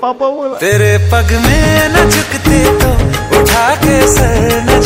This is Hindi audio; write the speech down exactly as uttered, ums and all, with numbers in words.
पापा बोला। तेरे पग में न झुकते तो उठा के सर न